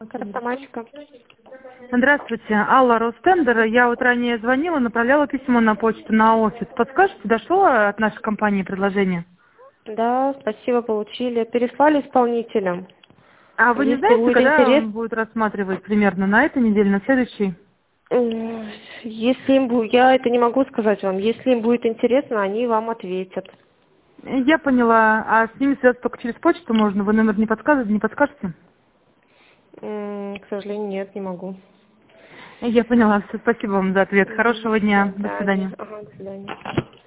Автоматика. Здравствуйте, Алла Ростендер. Я вот ранее звонила, направляла письмо на почту, на офис. Подскажете, дошло от нашей компании предложение? Да, спасибо, получили. Переслали исполнителям. А вы не Если знаете, будет когда интерес, он будет рассматривать примерно на этой неделе, на следующей? если им будет, я это не могу сказать вам. Если им будет интересно, они вам ответят. Я поняла. А с ними связаться только через почту можно? Вы номер не подскажете? К сожалению, нет, не могу. Я поняла. Все, спасибо вам за ответ. Хорошего До дня. До свидания. свидания. Ага, до свидания.